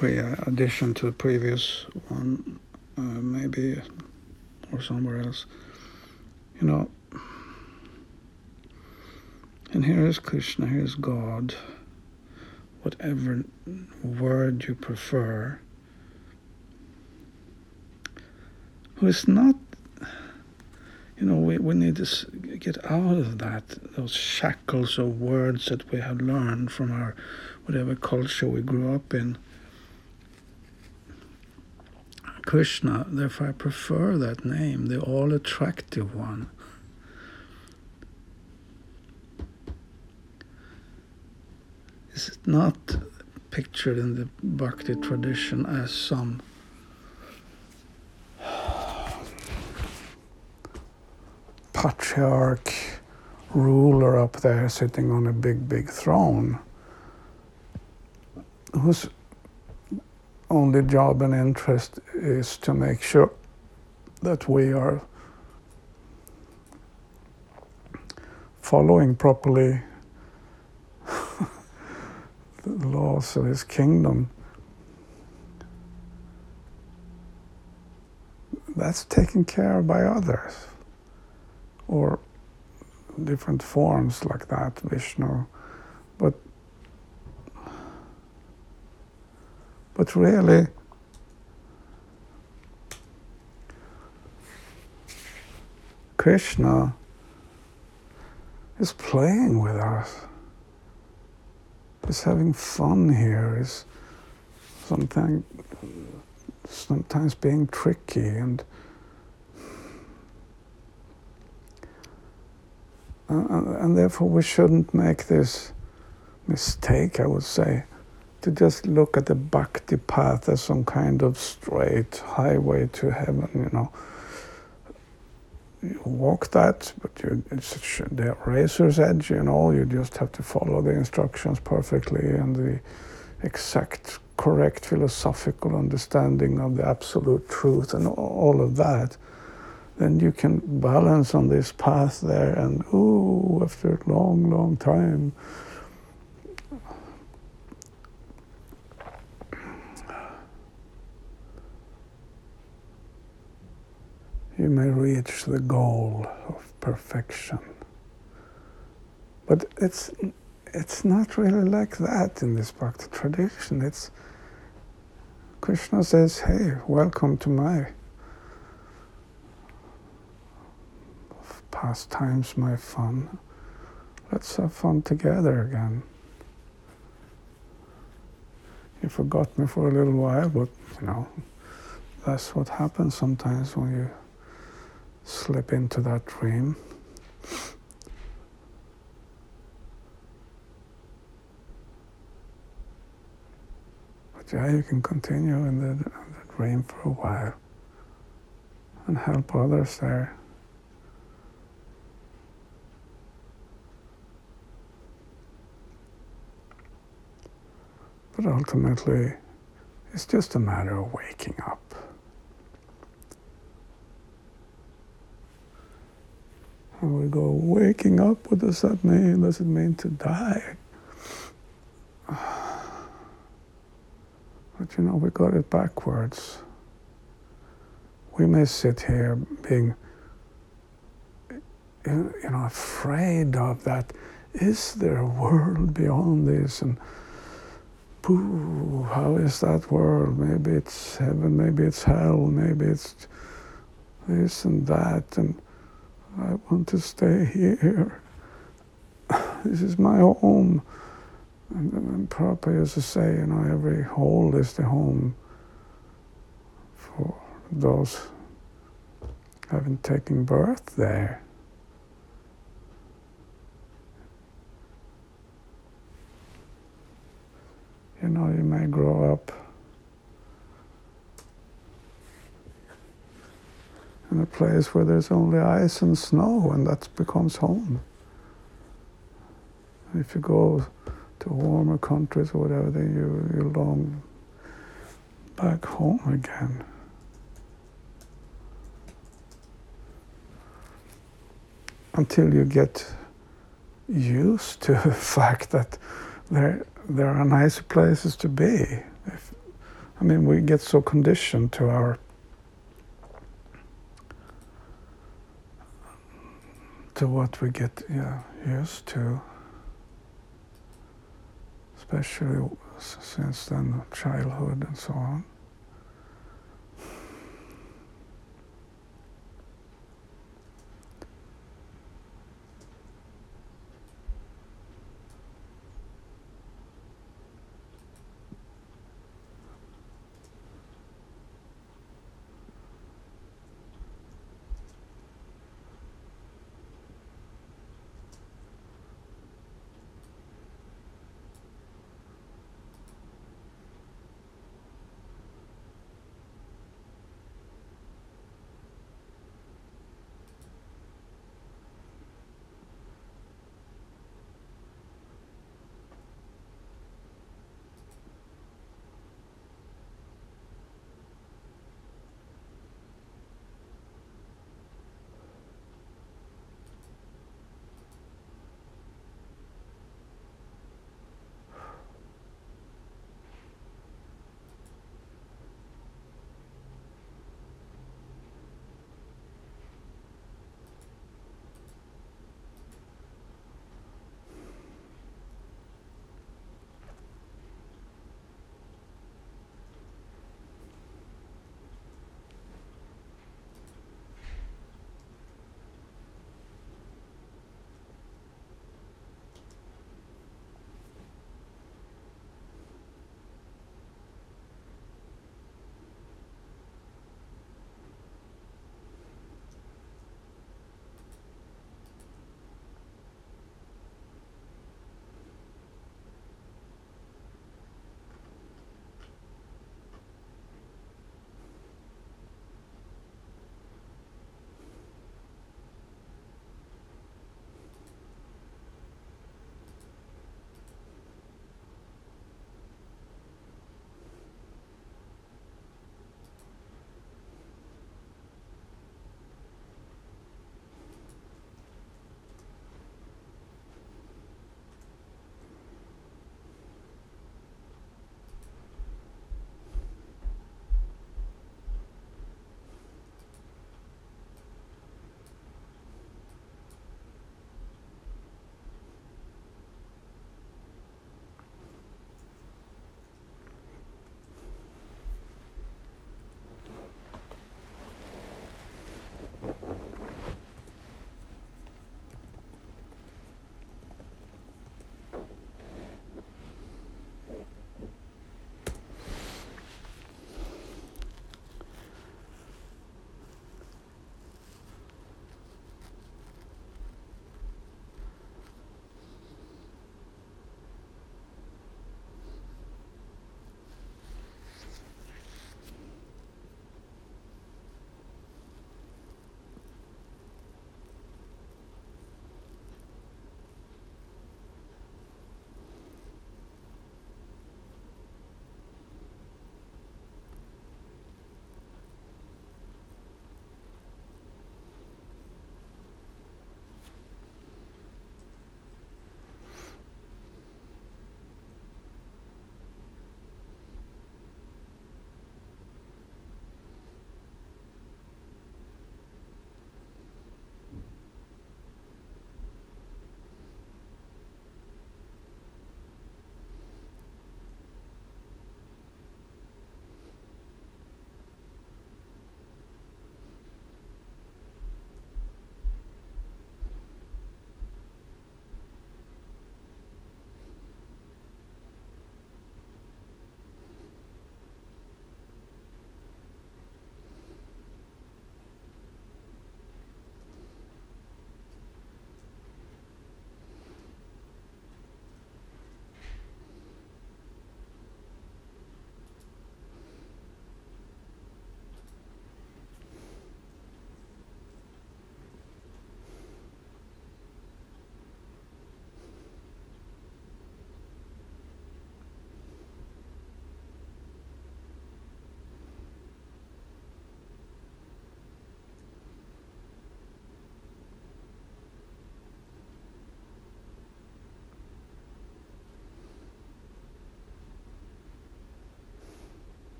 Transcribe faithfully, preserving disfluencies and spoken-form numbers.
pre addition to the previous one, uh, maybe, or somewhere else. You know, and here is Krishna, here is God, whatever word you prefer, who is not, you know, we, we need to get out of that, those shackles of words that we have learned from our, whatever culture we grew up in. Krishna, therefore I prefer that name, the all-attractive one. Is not pictured in the Bhakti tradition as some patriarch ruler up there sitting on a big, big throne, whose only job and interest is to make sure that we are following properly the laws of his kingdom. That's taken care of by others, or different forms like that, Vishnu. But but really, Krishna is playing with us. Is having fun here, is something, sometimes being tricky, and uh, and therefore we shouldn't make this mistake, I would say, to just look at the bhakti path as some kind of straight highway to heaven. You know, you walk that, but you, it's the razor's edge, you know, you just have to follow the instructions perfectly and the exact, correct philosophical understanding of the absolute truth and all of that. Then you can balance on this path there, and ooh, after a long, long time, you may reach the goal of perfection. But it's it's not really like that in this Bhakti tradition. It's Krishna says, hey, welcome to my pastimes, my fun. Let's have fun together again. You forgot me for a little while, but you know, that's what happens sometimes when you slip into that dream. But yeah, you can continue in the, in the dream for a while and help others there. But ultimately, it's just a matter of waking up. And we go, waking up, what does that mean? Does it mean to die? But you know, we got it backwards. We may sit here being, you know, afraid of that. Is there a world beyond this? And pooh, how is that world? Maybe it's heaven, maybe it's hell, maybe it's this and that, and I want to stay here. This is my home. And, and Prabhupada used to say, you know, every hole is the home for those having taken birth there. You know, you may grow up in a place where there's only ice and snow, and that becomes home. And if you go to warmer countries or whatever, then you, you long back home again. Until you get used to the fact that there there are nicer places to be. If, I mean, we get so conditioned to our to what we get yeah, used to, especially since then childhood and so on.